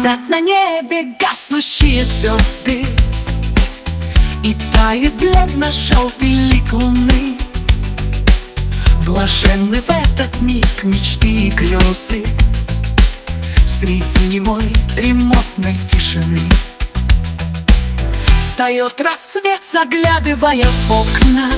Висят на небе гаснущие звезды, и тает бледно-желтый лик луны. Блаженны в этот миг мечты и грезы среди немой дремотной тишины. Встает рассвет, заглядывая в окна,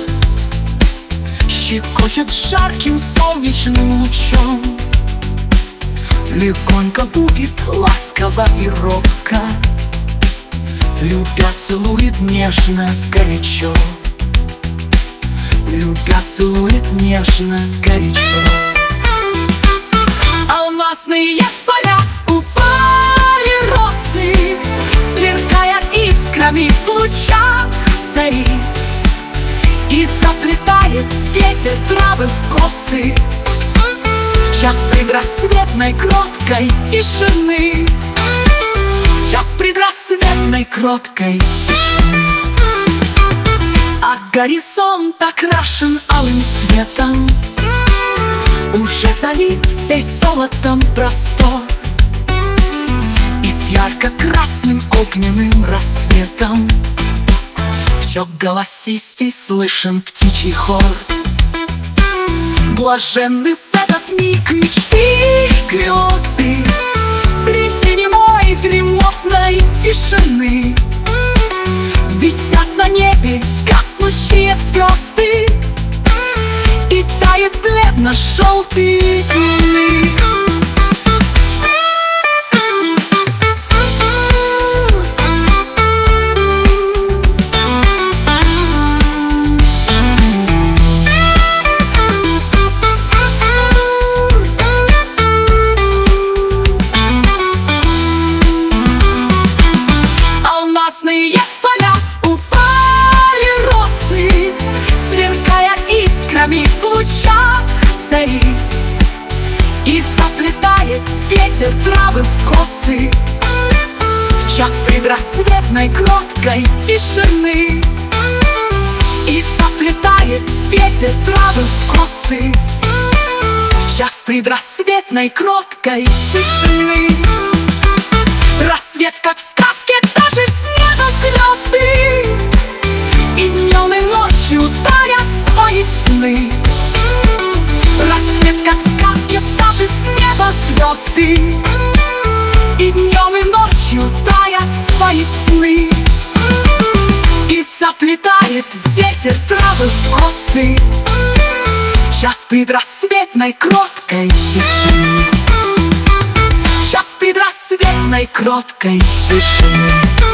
щекочет жарким солнечным лучом. Легонько будет ласково и робко, любя целует нежно, горячо. Любя целует нежно, горячо. Алмазные поля упали росы, сверкая искрами в лучах зари. И заплетает ветер травы в косы в час предрассветной кроткой тишины. В час предрассветной кроткой тишины. А горизонт окрашен алым цветом, уже залит весь золотом простор. И с ярко-красным огненным рассветом в голосистей слышен птичий хор. Блаженны в этот миг мечты и грезы среди немой дремотной тишины. Висят на небе гаснущие звезды, и тает бледно-желтый луны. Алмазные поля упали росы, сверкая искрами в лучах зари. И заплетает ветер травы в косы в час предрассветной кроткой тишины. И заплетает ветер травы в косы в час предрассветной кроткой тишины. Рассвет, как в сказке, даже с неба звезды, и днем и ночью дарят свои сны. Рассвет, как в сказке, даже с неба звезды, и днем и ночью дарят свои сны. И заплетает ветер травы в косы в час предрассветной кроткой тишины. В час предрассветной кроткой тишины.